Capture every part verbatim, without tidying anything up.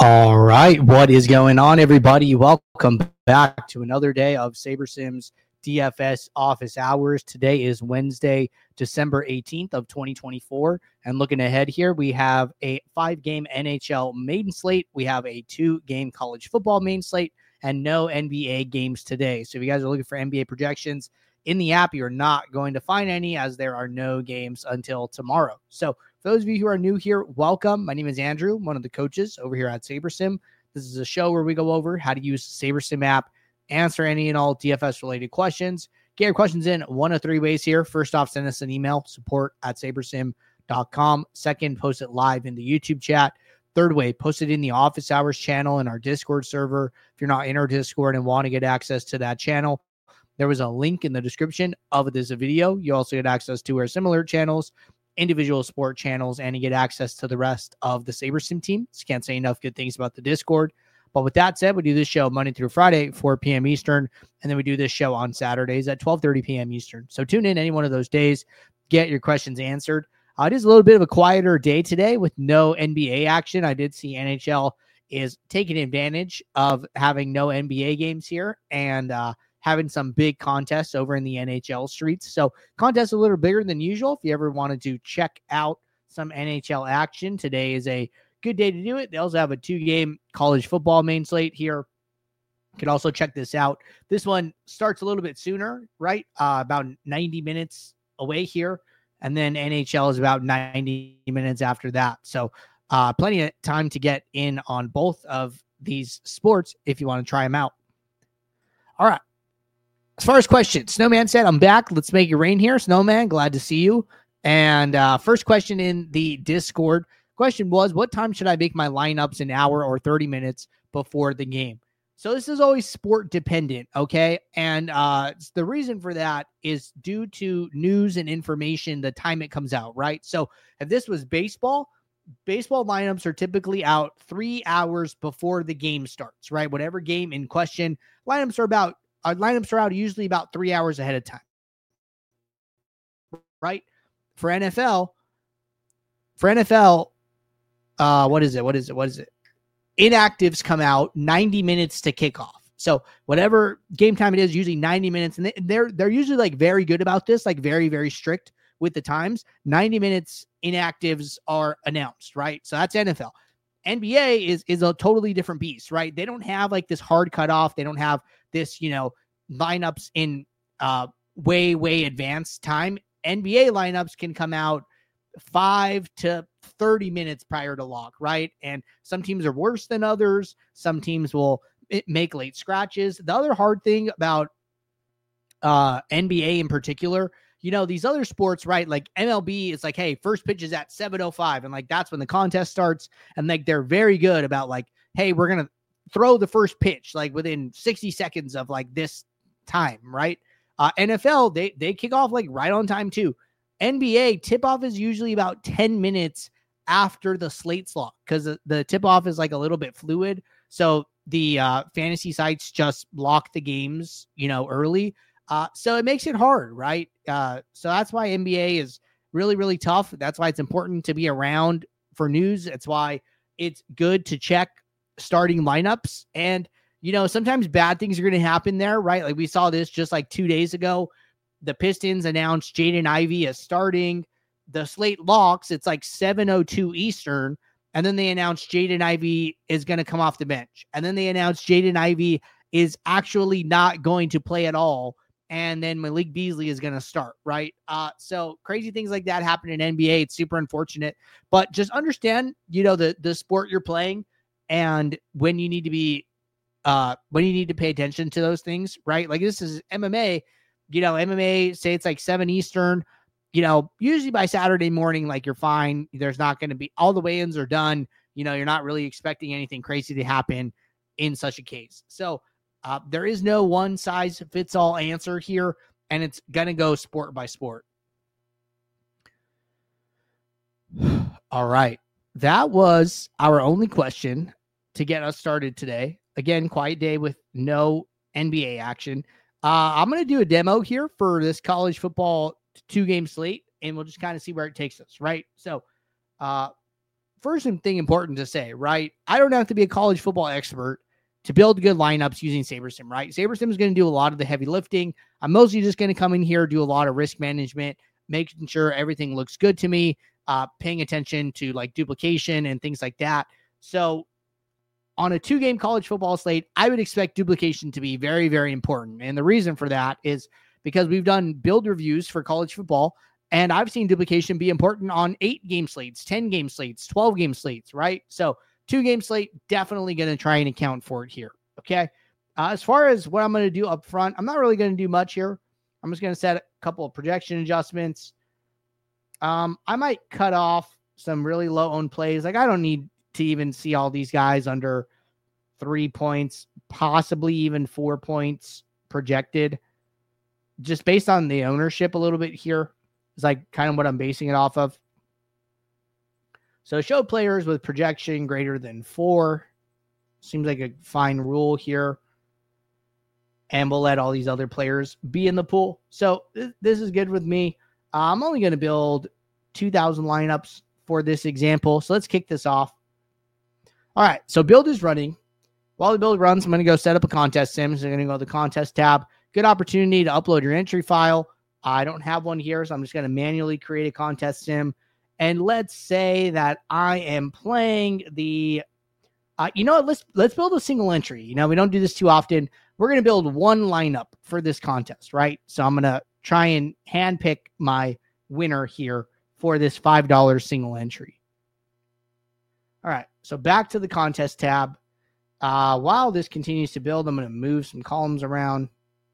All right, what is going on, everybody? Welcome back to another day of SaberSims D F S office hours. Today is Wednesday, December eighteenth of twenty twenty-four. And looking ahead here, we have a five-game N H L main slate. We have a two-game college football main slate and no N B A games today. So if you guys are looking for N B A projections in the app, you're not going to find any as there are no games until tomorrow. So for those of you who are new here, welcome. My name is Andrew, one of the coaches over here at SaberSim. This is a show where we go over how to use the SaberSim app, answer any and all D F S-related questions. Get your questions in one of three ways here. First off, send us an email, support at sabersim dot com. Second, post it live in the YouTube chat. Third way, post it in the office hours channel in our Discord server. If you're not in our Discord and want to get access to that channel, there was a link in the description of this video. You also get access to our similar channels, individual sport channels, and you get access to the rest of the SaberSim team. So can't say enough good things about the Discord. But with that said, we do this show Monday through Friday, four p.m. Eastern, and then we do this show on Saturdays at twelve thirty p.m. Eastern. So tune in any one of those days, get your questions answered. Uh, it is a little bit of a quieter day today with no N B A action. I did see N H L is taking advantage of having no N B A games here and uh, having some big contests over in the N H L streets. So contests a little bigger than usual. If you ever wanted to check out some N H L action, today is a good day to do it. They also have a two-game college football main slate here. You can also check this out. This one starts a little bit sooner, right? Uh, about ninety minutes away here. And then N H L is about ninety minutes after that. So uh, plenty of time to get in on both of these sports if you want to try them out. All right. As far as questions, Snowman said, I'm back. Let's make it rain here. Snowman, glad to see you. And uh, first question in the Discord question was, what time should I make my lineups, an hour or thirty minutes before the game? So this is always sport dependent, okay? And uh, the reason for that is due to news and information, the time it comes out, right? So if this was baseball, baseball lineups are typically out three hours before the game starts, right? Whatever game in question, lineups are about Our lineups are out usually about three hours ahead of time, right? For N F L, for N F L, uh, what is it? What is it? What is it? Inactives come out ninety minutes to kick off. So whatever game time it is, usually ninety minutes, and they, they're they're usually like very good about this, like very very strict with the times. ninety minutes inactives are announced, right? So that's N F L. N B A is is a totally different beast, right? They don't have like this hard cutoff. They don't have this, you know, lineups in uh, way, way advanced time. N B A lineups can come out five to thirty minutes prior to lock, right? And some teams are worse than others. Some teams will make late scratches. The other hard thing about uh, N B A in particular, you know, these other sports, right? Like M L B is like, hey, first pitch is at seven oh five. And like, that's when the contest starts. And like, they're very good about like, hey, we're going to throw the first pitch like within sixty seconds of like this time, right? Uh, N F L, they, they kick off like right on time too. N B A tip-off is usually about ten minutes after the slate slot because the, the tip-off is like a little bit fluid. So the uh, fantasy sites just lock the games, you know, early. Uh, so it makes it hard, right? Uh, so that's why N B A is really, really tough. That's why it's important to be around for news. That's why it's good to check starting lineups. And, you know, sometimes bad things are going to happen there, right? Like we saw this just like two days ago. The Pistons announced Jaden Ivey as starting. The slate locks. It's like seven oh two Eastern. And then they announced Jaden Ivey is going to come off the bench. And then they announced Jaden Ivey is actually not going to play at all. And then Malik Beasley is going to start, right? Uh, so crazy things like that happen in N B A. It's super unfortunate. But just understand, you know, the the sport you're playing and when you need to be, uh, when you need to pay attention to those things, right? Like this is M M A. You know, M M A, say it's like seven Eastern, you know, usually by Saturday morning, like you're fine. There's not going to be, all the weigh-ins are done. You know, you're not really expecting anything crazy to happen in such a case. So uh, there is no one size fits all answer here, and it's going to go sport by sport. All right. That was our only question to get us started today. Again, quiet day with no N B A action. Uh, I'm going to do a demo here for this college football two-game slate, and we'll just kind of see where it takes us, right? So uh, first thing important to say, right? I don't have to be a college football expert to build good lineups using SaberSim, right? SaberSim is going to do a lot of the heavy lifting. I'm mostly just going to come in here, do a lot of risk management, making sure everything looks good to me, uh, paying attention to like duplication and things like that. So on a two-game college football slate, I would expect duplication to be very, very important. And the reason for that is because we've done build reviews for college football, and I've seen duplication be important on eight-game slates, ten-game slates, twelve-game slates, right? So two-game slate, definitely going to try and account for it here, okay? Uh, as far as what I'm going to do up front, I'm not really going to do much here. I'm just going to set a couple of projection adjustments. Um, I might cut off some really low-owned plays. Like, I don't need to even see all these guys under three points, possibly even four points projected. Just based on the ownership a little bit here is like kind of what I'm basing it off of. So show players with projection greater than four. Seems like a fine rule here. And we'll let all these other players be in the pool. So th- this is good with me. Uh, I'm only going to build two thousand lineups for this example. So let's kick this off. All right, so build is running. While the build runs, I'm going to go set up a contest sim. So I'm going to go to the contest tab. Good opportunity to upload your entry file. I don't have one here, so I'm just going to manually create a contest sim. And let's say that I am playing the, uh, you know what, let's, let's build a single entry. You know, we don't do this too often. We're going to build one lineup for this contest, right? So I'm going to try and handpick my winner here for this five dollars single entry. All right, so back to the contest tab. Uh, while this continues to build, I'm going to move some columns around.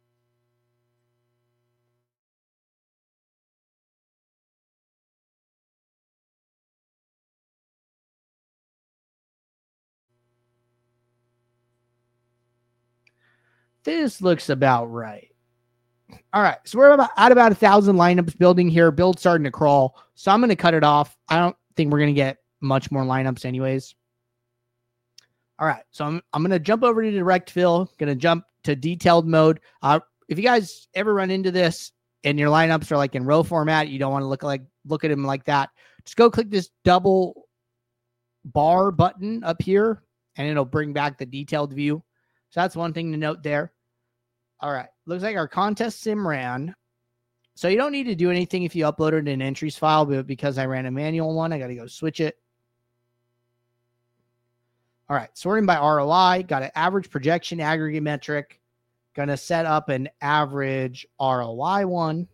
This looks about right. All right, so we're about, at about a thousand lineups building here. Build starting to crawl, so I'm going to cut it off. I don't think we're going to get much more lineups anyways. All right, so I'm I'm going to jump over to direct fill. Going to jump to detailed mode. Uh, if you guys ever run into this and your lineups are like in row format, you don't want to look like look at them like that. Just go click this double bar button up here, and it'll bring back the detailed view. So that's one thing to note there. All right, looks like our contest sim ran. So you don't need to do anything if you uploaded an entries file, but because I ran a manual one, I got to go switch it. All right, sorting by R O I, got an average projection aggregate metric. Going to set up an average R O I one.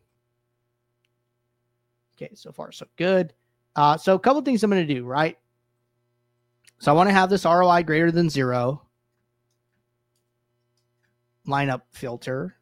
Okay, so far so good. Uh, so a couple things I'm going to do, right? So I want to have this R O I greater than zero. Lineup filter.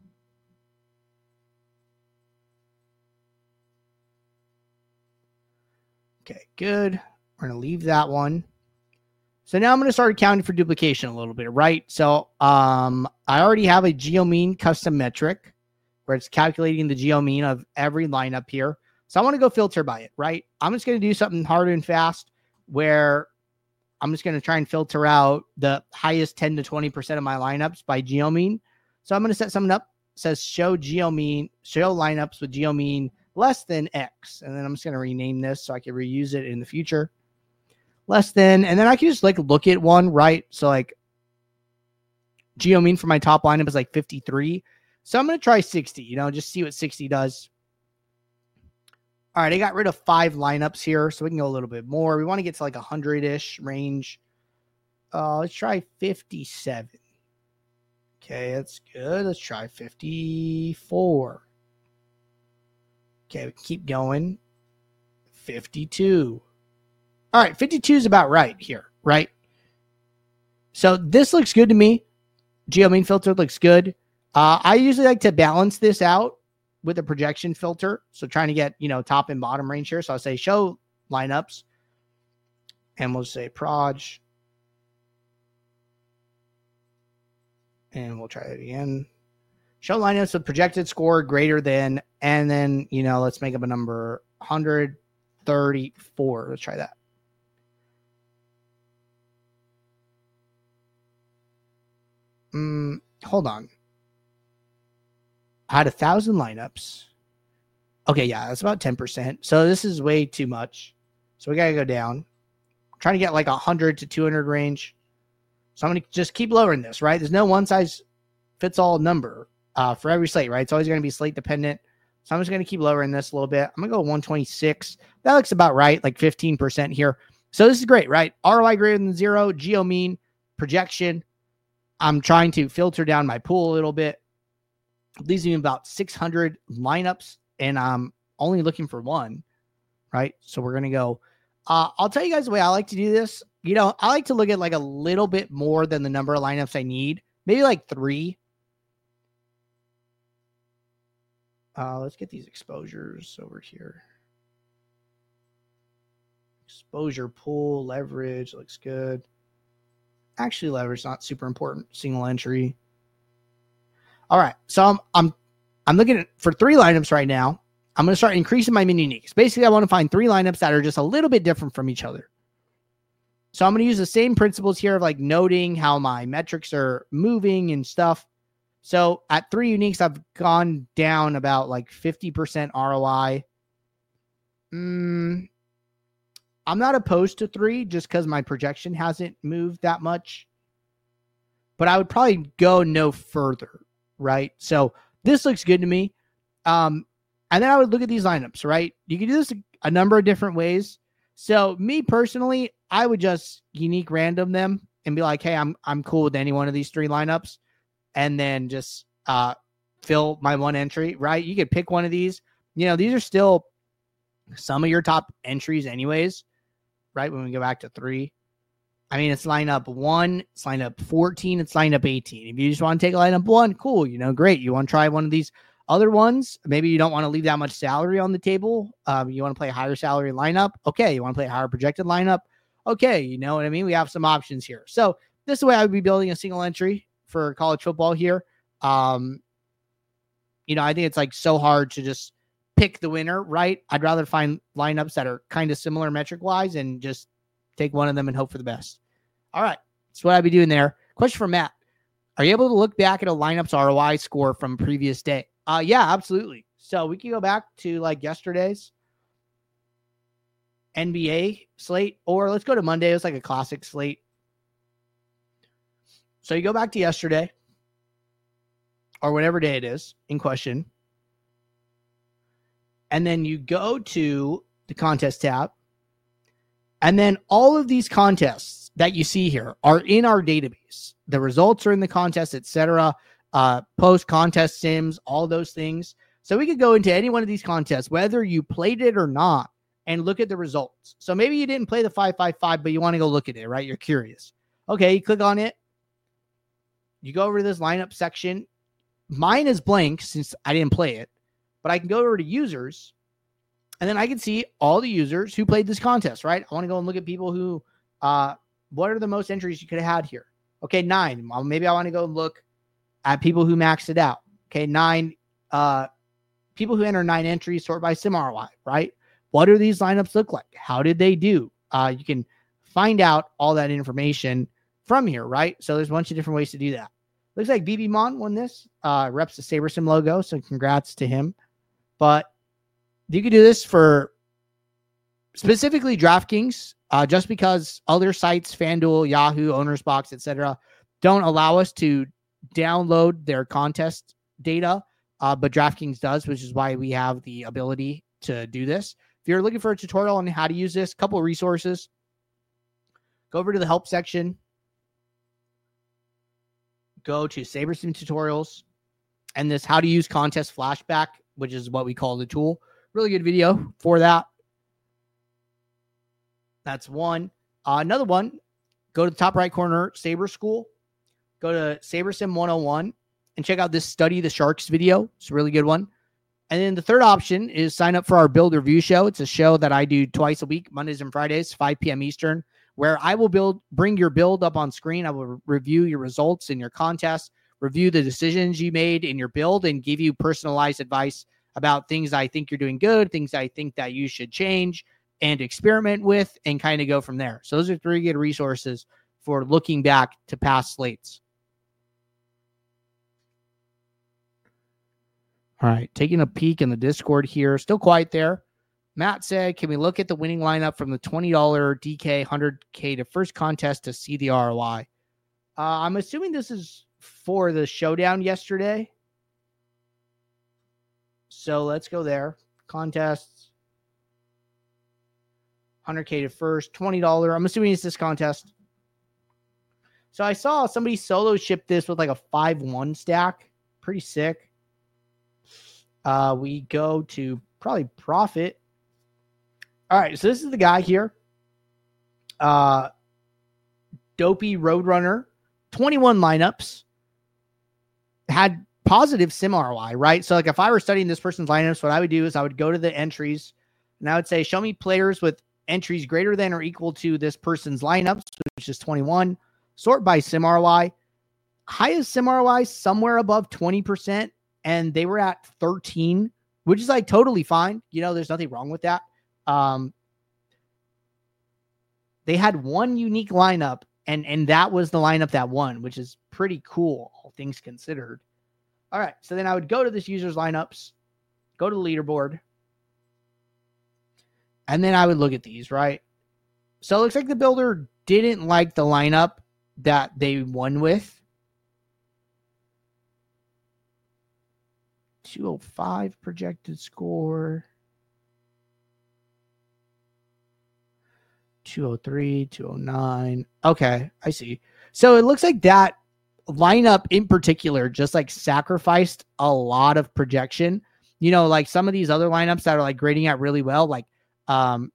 Okay, good. We're going to leave that one. So now I'm going to start accounting for duplication a little bit, right? So um, I already have a GeoMean custom metric where it's calculating the GeoMean of every lineup here. So I want to go filter by it, right? I'm just going to do something hard and fast where I'm just going to try and filter out the highest ten to twenty percent of my lineups by GeoMean. So I'm going to set something up that says show GeoMean, show lineups with GeoMean less than X. And then I'm just going to rename this so I can reuse it in the future. Less than, and then I can just like look at one, right? So like GeoMean for my top lineup is like fifty-three. So I'm going to try sixty, you know, just see what sixty does. All right, I got rid of five lineups here, so we can go a little bit more. We want to get to like a hundred-ish range. Uh, let's try fifty-seven. Okay, that's good. Let's try fifty-four. Okay, we can keep going. fifty-two. All right, fifty-two is about right here, right? So this looks good to me. GeoMean filter looks good. Uh, I usually like to balance this out with a projection filter. So trying to get, you know, top and bottom range here. So I'll say show lineups. And we'll say proj. And we'll try it again. Show lineups with projected score greater than, and then, you know, let's make up a number one hundred thirty-four. Let's try that. Mm, hold on. I had a thousand lineups. Okay, yeah, that's about ten percent. So this is way too much. So we got to go down. trying to get like one hundred to two hundred range. So I'm going to just keep lowering this, right? There's no one size fits all number uh, for every slate, right? It's always going to be slate dependent. So I'm just going to keep lowering this a little bit. I'm going to go one twenty-six. That looks about right, like fifteen percent here. So this is great, right? R O I greater than zero, geo mean, projection. I'm trying to filter down my pool a little bit. Leaves me about six hundred lineups, and I'm only looking for one, right? So we're going to go. Uh, I'll tell you guys the way I like to do this. You know, I like to look at like a little bit more than the number of lineups I need. Maybe like three. Uh, let's get these exposures over here. Exposure, pool, leverage looks good. Actually, leverage not super important. Single entry. All right, so I'm I'm I'm looking at for three lineups right now. I'm going to start increasing my min uniques. Basically, I want to find three lineups that are just a little bit different from each other. So I'm going to use the same principles here of like noting how my metrics are moving and stuff. So at three uniques, I've gone down about like fifty percent R O I. Mm, I'm not opposed to three just because my projection hasn't moved that much. But I would probably go no further, right? So this looks good to me. Um, and then I would look at these lineups, right? You can do this a number of different ways. So me personally, I would just unique random them and be like, hey, I'm I'm cool with any one of these three lineups. And then just uh, fill my one entry, right? You could pick one of these. You know, these are still some of your top entries anyways, right? When we go back to three. I mean, it's lineup one, it's lineup fourteen, it's lineup eighteen. If you just want to take a lineup one, cool, you know, great. You want to try one of these other ones. Maybe you don't want to leave that much salary on the table. Um, you want to play a higher salary lineup. Okay. You want to play a higher projected lineup. Okay. You know what I mean? We have some options here. So this is the way I would be building a single entry for college football here. Um, you know, I think it's like so hard to just pick the winner, right? I'd rather find lineups that are kind of similar metric wise and just take one of them and hope for the best. All right. That's what I'd be doing there. Question from Matt. Are you able to look back at a lineup's R O I score from previous day? Uh, yeah, absolutely. So we can go back to like yesterday's N B A slate, or let's go to Monday. It was like a classic slate. So you go back to yesterday or whatever day it is in question. And then you go to the contest tab. And then all of these contests that you see here are in our database. The results are in the contest, et cetera. Uh, post contest sims, all those things. So we could go into any one of these contests, whether you played it or not, and look at the results. So maybe you didn't play the five five five, but you want to go look at it, right? You're curious. Okay, you click on it. You go over to this lineup section. Mine is blank since I didn't play it, but I can go over to users, and then I can see all the users who played this contest, right? I want to go and look at people who, uh, what are the most entries you could have had here? Okay, nine. Well, maybe I want to go and look at people who maxed it out. Okay, nine. Uh, people who enter nine entries sort by sim R O I, right? What do these lineups look like? How did they do? Uh, you can find out all that information from here, right? So there's a bunch of different ways to do that. Looks like B B Mon won this. Uh, reps the SaberSim logo, so congrats to him. But you could do this for specifically DraftKings, uh, just because other sites, FanDuel, Yahoo, OwnersBox, et cetera, don't allow us to download their contest data, uh, but DraftKings does, which is why we have the ability to do this. If you're looking for a tutorial on how to use this, a couple of resources, go over to the help section. Go to SaberSim tutorials and this how to use contest flashback, which is what we call the tool. Really good video for that. That's one. Uh, another one, go to the top right corner, Saber School. Go to SaberSim one oh one and check out this Study the Sharks video. It's a really good one. And then the third option is sign up for our Build Review Show. It's a show that I do twice a week, Mondays and Fridays, five p.m. Eastern, where I will build, bring your build up on screen. I will review your results in your contest, review the decisions you made in your build, and give you personalized advice about things I think you're doing good, things I think that you should change and experiment with, and kind of go from there. So those are three good resources for looking back to past slates. All right, taking a peek in the Discord here. Still quiet there. Matt said, can we look at the winning lineup from the twenty dollars D K, one hundred K to first contest to see the R O I? Uh, I'm assuming this is for the showdown yesterday. So let's go there. Contests. one hundred K to first, twenty dollars. I'm assuming it's this contest. So I saw somebody solo ship this with like a five one stack. Pretty sick. Uh, we go to probably profit. All right, so this is the guy here. Uh, Dopey Roadrunner, twenty-one lineups. Had positive sim R O I, right? So like if I were studying this person's lineups, what I would do is I would go to the entries and I would say, show me players with entries greater than or equal to this person's lineups, which is twenty-one. Sort by sim R O I. Highest sim R O I somewhere above twenty percent, and they were at thirteen, which is like totally fine. You know, there's nothing wrong with that. Um, they had one unique lineup, and, and that was the lineup that won, which is pretty cool, all things considered. All right, so then I would go to this user's lineups, go to the leaderboard, and then I would look at these, right? So it looks like the builder didn't like the lineup that they won with. two oh five projected score. two oh three, two oh nine. Okay, I see. So it looks like that lineup in particular just like sacrificed a lot of projection. You know, like some of these other lineups that are like grading out really well, like um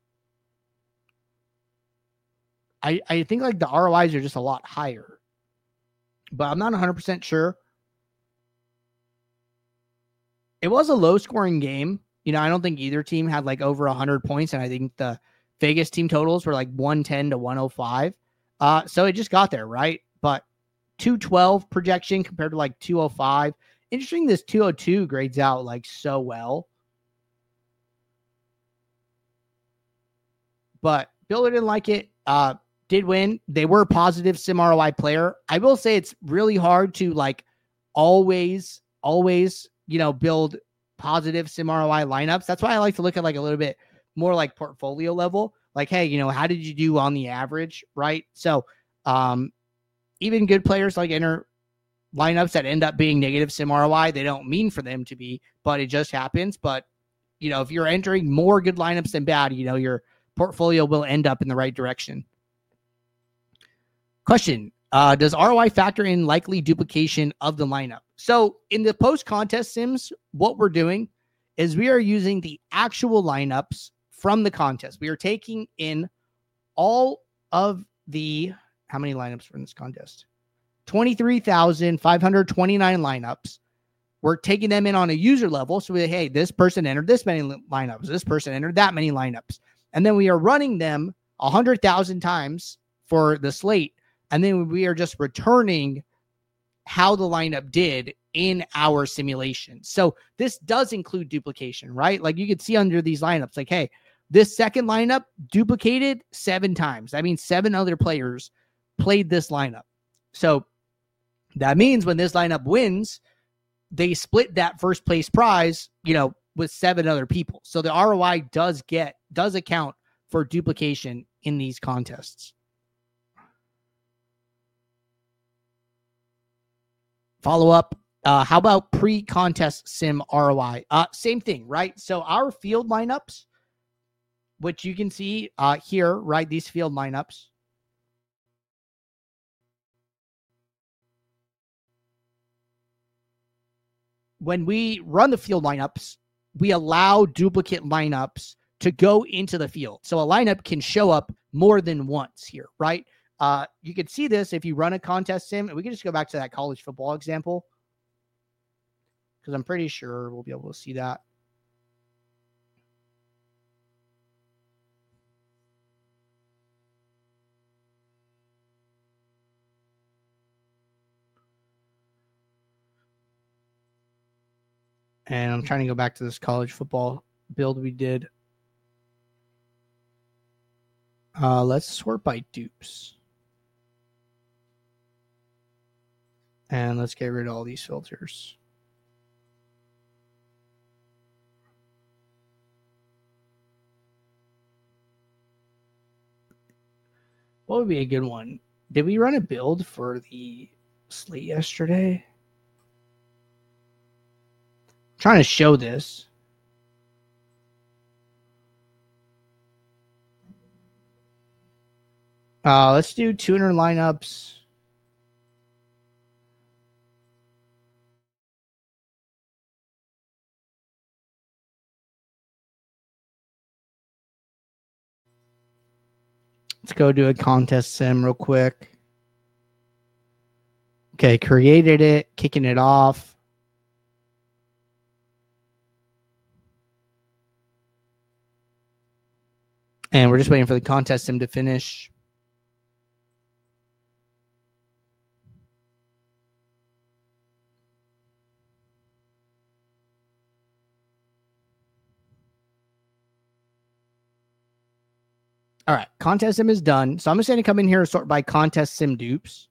I, I think like the R O Is are just a lot higher. But I'm not one hundred percent sure. It was a low scoring game. You know, I don't think either team had like over one hundred points, and I think the Vegas team totals were like one ten to one oh five. Uh, so it just got there, right? But two twelve projection compared to like two oh five. Interesting, this two oh two grades out like so well. But Builder didn't like it. Uh, did win. They were a positive sim R O I player. I will say it's really hard to like always, always, you know, build positive sim R O I lineups. That's why I like to look at like a little bit more like portfolio level. Like, hey, you know, how did you do on the average, right? So um, even good players like enter lineups that end up being negative sim R O I. They don't mean for them to be, but it just happens. But, you know, if you're entering more good lineups than bad, you know, your portfolio will end up in the right direction. Question. Uh, does R O I factor in likely duplication of the lineup? So in the post-contest sims, what we're doing is we are using the actual lineups from the contest. We are taking in all of the, how many lineups were in this contest? twenty-three thousand five hundred twenty-nine lineups. We're taking them in on a user level. So we, hey, this person entered this many lineups. This person entered that many lineups. And then we are running them one hundred thousand times for the slate. And then we are just returning how the lineup did in our simulation. So this does include duplication, right? Like you could see under these lineups, like, hey, this second lineup duplicated seven times. That means seven other players played this lineup. So that means when this lineup wins, they split that first place prize, you know, with seven other people. So the R O I does get, does account for duplication in these contests. Follow up. Uh, how about pre-contest sim R O I? Uh, same thing, right? So our field lineups, which you can see uh, here, right? These field lineups. When we run the field lineups, we allow duplicate lineups to go into the field. So a lineup can show up more than once here, right? Uh, you can see this if you run a contest sim, and we can just go back to that college football example, because I'm pretty sure we'll be able to see that. And I'm trying to go back to this college football build we did. Uh, let's sort by dupes. And let's get rid of all these filters. What would be a good one? Did we run a build for the slate yesterday? I'm trying to show this. Uh, let's do tuner lineups. Let's go do a contest sim real quick. Okay, created it, kicking it off. And we're just waiting for the contest sim to finish. All right, contest sim is done. So I'm just going to come in here and sort by contest sim dupes.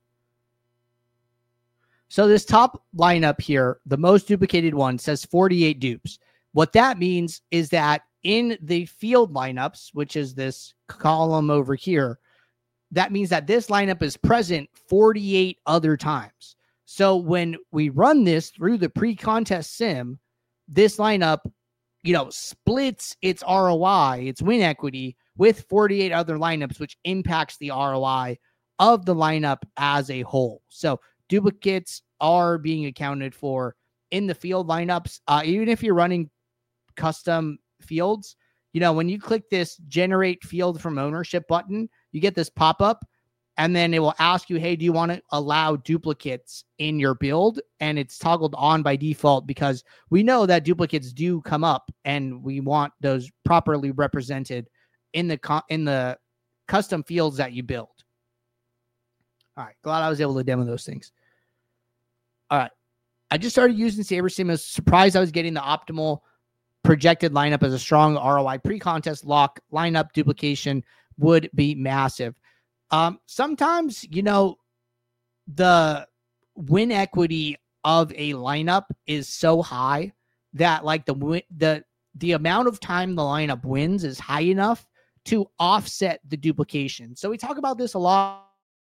So this top lineup here, the most duplicated one, says forty-eight dupes. What that means is that in the field lineups, which is this column over here, that means that this lineup is present forty-eight other times. So when we run this through the pre-contest sim, this lineup, you know, splits its R O I, its win equity, with forty-eight other lineups, which impacts the R O I of the lineup as a whole. So duplicates are being accounted for in the field lineups. Uh, even if you're running custom fields, you know, when you click this generate field from ownership button, you get this pop-up, and then it will ask you, hey, do you want to allow duplicates in your build? And it's toggled on by default because we know that duplicates do come up, and we want those properly represented in the co- in the custom fields that you build. All right, glad I was able to demo those things. All right, I just started using SaberSim. I was surprised I was getting the optimal projected lineup as a strong R O I pre-contest lock. Lineup duplication would be massive. Um, sometimes, you know, the win equity of a lineup is so high that like the the the amount of time the lineup wins is high enough to offset the duplication. So we talk about this a lot.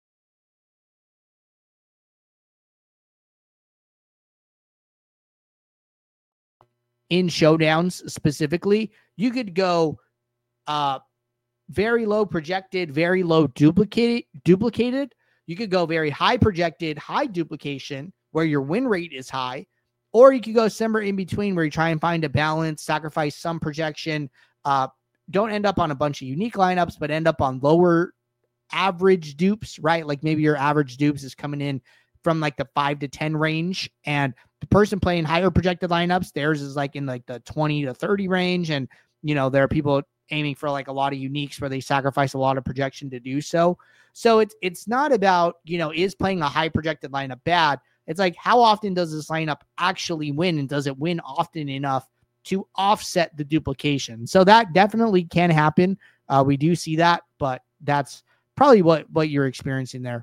In showdowns specifically, you could go uh, very low projected, very low duplicated, duplicated. You could go very high projected, high duplication, where your win rate is high, or you could go somewhere in between where you try and find a balance, sacrifice some projection, uh, don't end up on a bunch of unique lineups, but end up on lower average dupes, right? Like maybe your average dupes is coming in from like the five to ten range, and the person playing higher projected lineups, theirs is like in like the twenty to thirty range. And, you know, there are people aiming for like a lot of uniques where they sacrifice a lot of projection to do so. So it's, it's not about, you know, is playing a high projected lineup bad? It's like, how often does this lineup actually win? And does it win often enough to offset the duplication? So that definitely can happen. Uh, we do see that, but that's probably what, what you're experiencing there.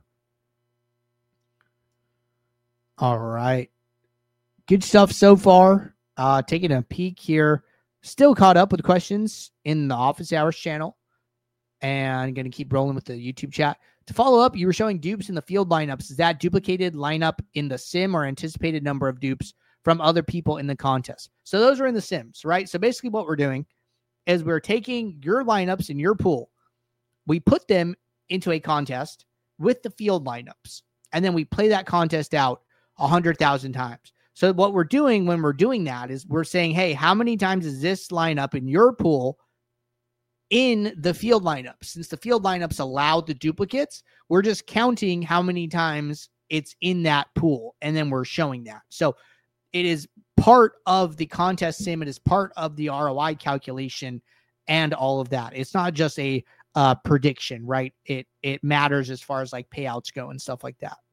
All right. Good stuff so far. Uh, taking a peek here. Still caught up with questions in the Office Hours channel. And going to keep rolling with the YouTube chat. To follow up, you were showing dupes in the field lineups. Is that duplicated lineup in the sim or anticipated number of dupes from other people in the contest? So those are in the sims, right? So basically what we're doing is we're taking your lineups in your pool. We put them into a contest with the field lineups. And then we play that contest out one hundred thousand times. So what we're doing when we're doing that is we're saying, hey, how many times is this lineup in your pool in the field lineup? Since the field lineups allow the duplicates, we're just counting how many times it's in that pool, and then we're showing that. So it is part of the contest sim. It is part of the R O I calculation and all of that. It's not just a uh, prediction, right? It it matters as far as like payouts go and stuff like that.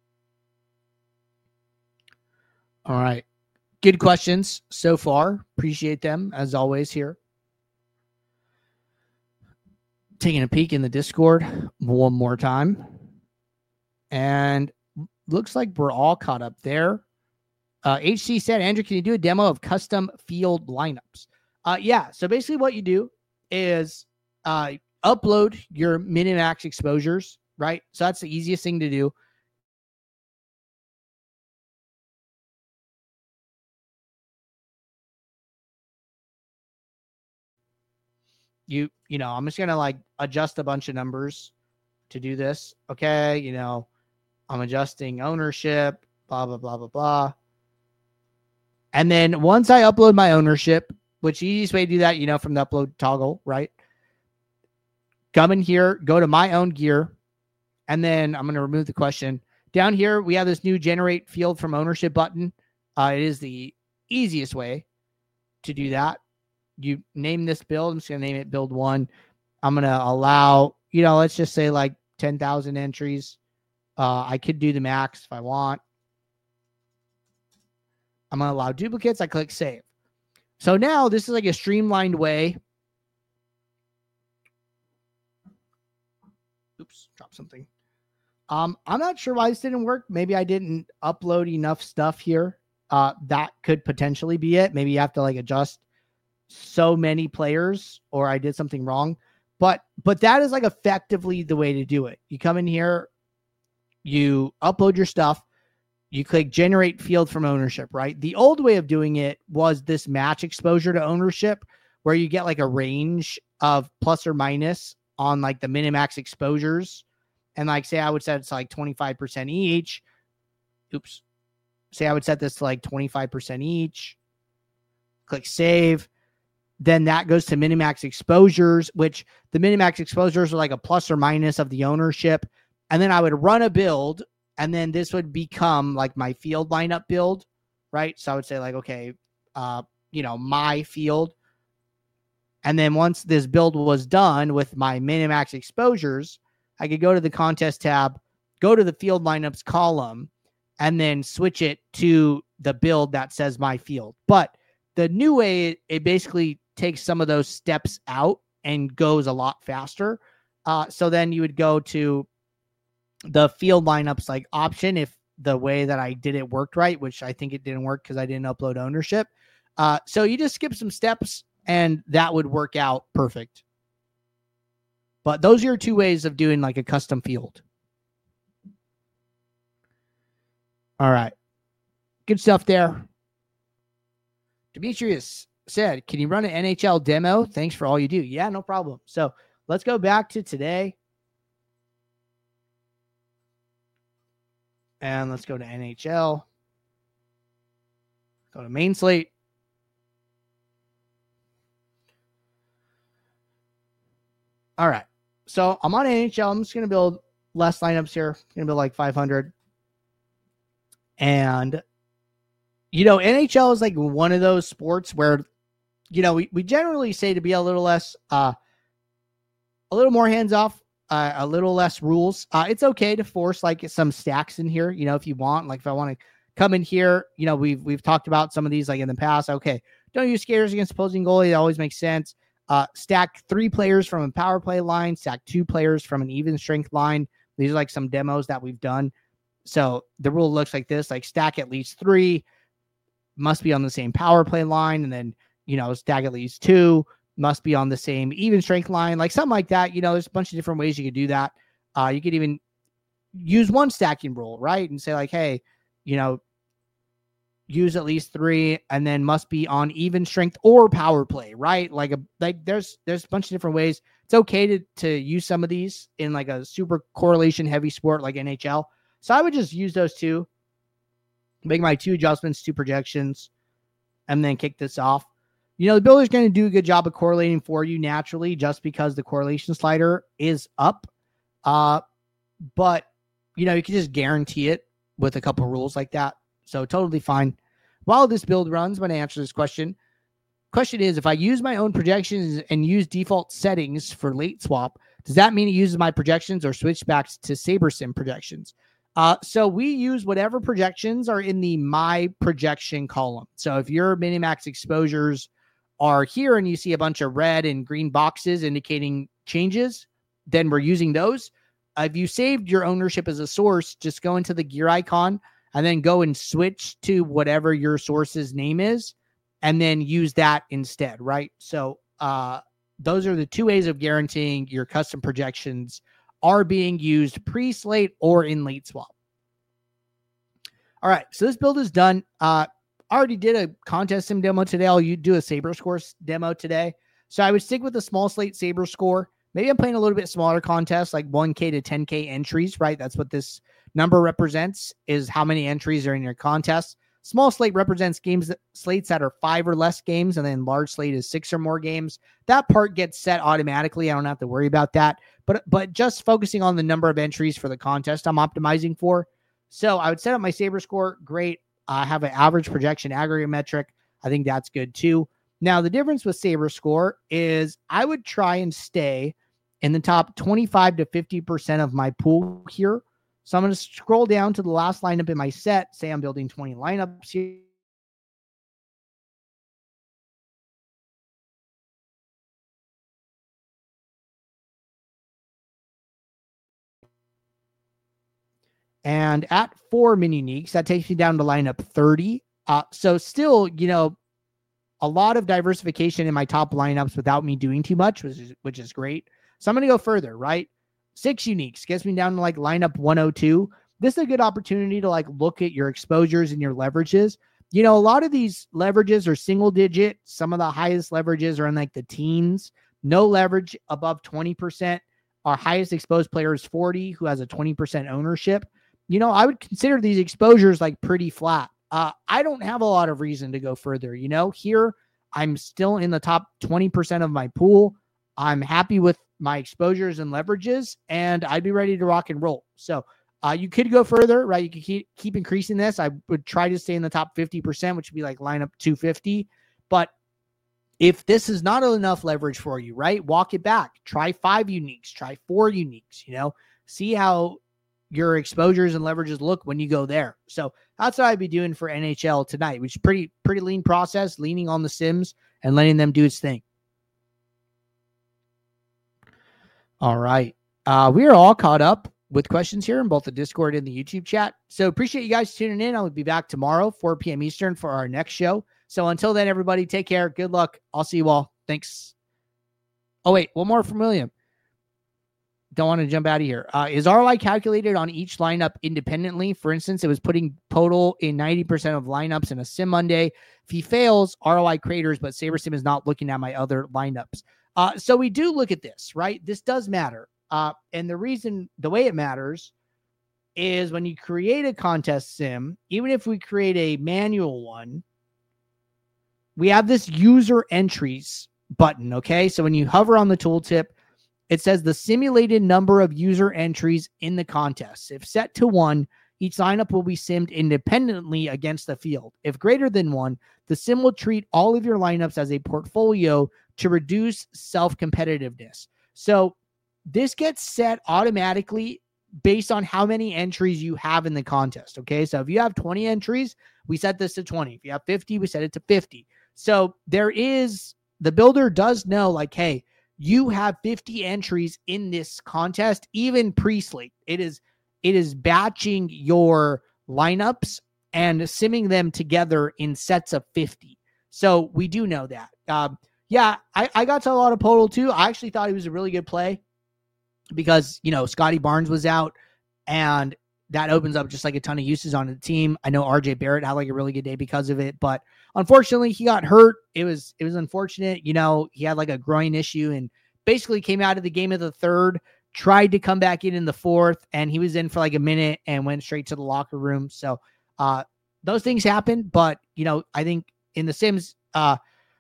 All right. Good questions so far. Appreciate them as always here. Taking a peek in the Discord one more time. And looks like we're all caught up there. Uh, H C said, Andrew, can you do a demo of custom field lineups? Uh, yeah. So basically what you do is uh, upload your minimax exposures, right? So that's the easiest thing to do. You, you know, I'm just going to like adjust a bunch of numbers to do this. Okay. You know, I'm adjusting ownership, blah, blah, blah, blah, blah. And then once I upload my ownership, which the easiest way to do that, you know, from the upload toggle, right? Come in here, go to my own gear. And then I'm going to remove the question. Down here, we have this new generate field from ownership button. Uh, it is the easiest way to do that. You name this build. I'm just going to name it build one. I'm going to allow, you know, let's just say like ten thousand entries. Uh, I could do the max if I want. I'm going to allow duplicates. I click save. So now this is like a streamlined way. Oops, dropped something. Um, I'm not sure why this didn't work. Maybe I didn't upload enough stuff here. Uh, that could potentially be it. Maybe you have to like adjust so many players, or I did something wrong. But but that is like effectively the way to do it. You come in here, you upload your stuff, you click generate field from ownership, right? The old way of doing it was this match exposure to ownership, where you get like a range of plus or minus on like the minimax exposures. And like, say I would set it to like twenty-five percent each. Oops. Say I would set this to like twenty-five percent each. Click save. Then that goes to minimax exposures, which the minimax exposures are like a plus or minus of the ownership. And then I would run a build, and then this would become like my field lineup build, right? So I would say like, okay, uh, you know, my field. And then once this build was done with my minimax exposures, I could go to the contest tab, go to the field lineups column, and then switch it to the build that says my field. But the new way, it basically takes some of those steps out and goes a lot faster. Uh, so then you would go to the field lineups like option if the way that I did it worked right, which I think it didn't work because I didn't upload ownership. Uh, so you just skip some steps and that would work out perfect. But those are your two ways of doing like a custom field. All right. Good stuff there. Demetrius said, can you run an N H L demo? Thanks for all you do. Yeah, no problem. So let's go back to today. And let's go to N H L. Go to main slate. All right. So I'm on N H L. I'm just going to build less lineups here. I'm going to build like five hundred. And, you know, N H L is like one of those sports where, you know, we, we generally say to be a little less, uh, a little more hands off, uh, a little less rules. Uh, it's okay to force like some stacks in here, you know, if you want. Like if I want to come in here, you know, we've we've talked about some of these like in the past. Okay, don't use skaters against opposing goalie. That always makes sense. Uh, stack three players from a power play line, stack two players from an even strength line. These are like some demos that we've done. So the rule looks like this, like stack at least three, must be on the same power play line. And then, you know, stack at least two, must be on the same even strength line, like something like that. You know, there's a bunch of different ways you could do that. Uh, you could even use one stacking rule, right? And say like, hey, you know, use at least three and then must be on even strength or power play, right? Like a, like there's, there's a bunch of different ways. It's okay to, to use some of these in like a super correlation heavy sport like N H L. So I would just use those two, make my two adjustments, two projections, and then kick this off. You know, the builder's going to do a good job of correlating for you naturally just because the correlation slider is up. Uh, but, you know, you can just guarantee it with a couple rules like that. So totally fine. While this build runs, I'm going to answer this question. Question is, if I use my own projections and use default settings for late swap, does that mean it uses my projections or switch back to SaberSim projections? Uh, so we use whatever projections are in the my projection column. So if your minimax exposures are here and you see a bunch of red and green boxes indicating changes, then we're using those. Uh, if you saved your ownership as a source, just go into the gear icon and then go and switch to whatever your source's name is and then use that instead, right? So uh, those are the two ways of guaranteeing your custom projections are being used pre-slate or in late swap. All right, so this build is done. Uh, I already did a contest sim demo today. I'll do a Saber Score demo today. So I would stick with the small slate Saber Score. Maybe I'm playing a little bit smaller contests, like one K to ten K entries, right? That's what this number represents, is how many entries are in your contest. Small slate represents games that slates that are five or less games, and then large slate is six or more games. That part gets set automatically. I don't have to worry about that. But but just focusing on the number of entries for the contest I'm optimizing for. So I would set up my Saber Score. Great. I uh, have an average projection aggregate metric. I think that's good too. Now, the difference with Saber Score is I would try and stay in the top twenty-five to fifty percent of my pool here. So I'm going to scroll down to the last lineup in my set. Say I'm building twenty lineups here. And at four mini uniques, that takes me down to lineup thirty. Uh, so still, you know, a lot of diversification in my top lineups without me doing too much, which is, which is great. So I'm going to go further, right? Six uniques gets me down to like lineup one oh two. This is a good opportunity to like look at your exposures and your leverages. You know, a lot of these leverages are single digit. Some of the highest leverages are in like the teens. No leverage above twenty percent. Our highest exposed player is forty, who has a twenty percent ownership. You know, I would consider these exposures like pretty flat. Uh, I don't have a lot of reason to go further. You know, here I'm still in the top twenty percent of my pool. I'm happy with my exposures and leverages, and I'd be ready to rock and roll. So uh, you could go further, right? You could keep, keep increasing this. I would try to stay in the top fifty percent, which would be like lineup two fifty. But if this is not enough leverage for you, right? Walk it back. Try five uniques. Try four uniques, you know? See how your exposures and leverages look when you go there. So that's what I'd be doing for N H L tonight, which is pretty, pretty lean process, leaning on the Sims and letting them do its thing. All right. Uh, we are all caught up with questions here in both the Discord and the YouTube chat. So appreciate you guys tuning in. I will be back tomorrow, four p.m. Eastern, for our next show. So until then, everybody, take care. Good luck. I'll see you all. Thanks. Oh, wait, one more from William. Don't want to jump out of here. Uh, is R O I calculated on each lineup independently? For instance, it was putting total in ninety percent of lineups in a Sim Monday. If he fails, R O I craters, but SaberSim is not looking at my other lineups. Uh, so we do look at this, right? This does matter. Uh, and the reason, the way it matters is when you create a contest sim, even if we create a manual one, we have this user entries button, okay? So when you hover on the tooltip, it says the simulated number of user entries in the contest. If set to one, each lineup will be simmed independently against the field. If greater than one, the sim will treat all of your lineups as a portfolio to reduce self-competitiveness. So this gets set automatically based on how many entries you have in the contest, okay? So if you have twenty entries, we set this to twenty. If you have fifty, we set it to fifty. So there is, the builder does know, like, hey, you have fifty entries in this contest, even pre-slate. It is, it is batching your lineups and simming them together in sets of fifty. So we do know that. Um, yeah, I, I got to a lot of Podol too. I actually thought he was a really good play because, you know, Scotty Barnes was out and that opens up just like a ton of uses on the team. I know R J Barrett had like a really good day because of it, but unfortunately he got hurt. It was, it was unfortunate. You know, he had like a groin issue and basically came out of the game of the third, tried to come back in in the fourth, and he was in for like a minute and went straight to the locker room. So uh, those things happen, but you know, I think in the Sims, uh,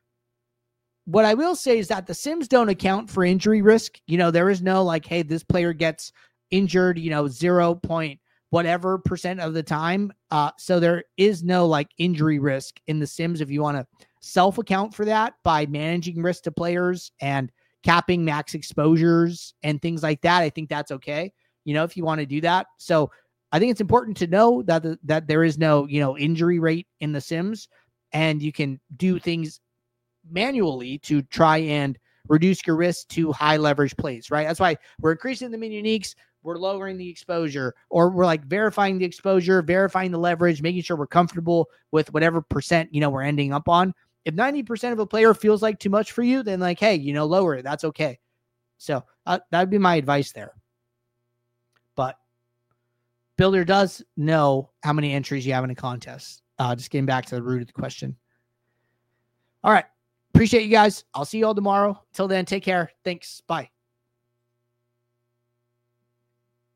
what I will say is that the Sims don't account for injury risk. You know, there is no like, hey, this player gets injured, you know, zero point whatever percent of the time. Uh, so there is no like injury risk in the Sims if you want to self-account for that by managing risk to players and capping max exposures and things like that. I think that's okay, you know, if you want to do that. So I think it's important to know that, the, that there is no, you know, injury rate in the Sims, and you can do things manually to try and reduce your risk to high leverage plays, right? That's why we're increasing the min uniques, we're lowering the exposure, or we're like verifying the exposure, verifying the leverage, making sure we're comfortable with whatever percent, you know, we're ending up on. If ninety percent of a player feels like too much for you, then like, hey, you know, lower it. That's okay. So uh, that would be my advice there. But Builder does know how many entries you have in a contest. Uh, just getting back to the root of the question. All right. Appreciate you guys. I'll see you all tomorrow. Till then, take care. Thanks. Bye.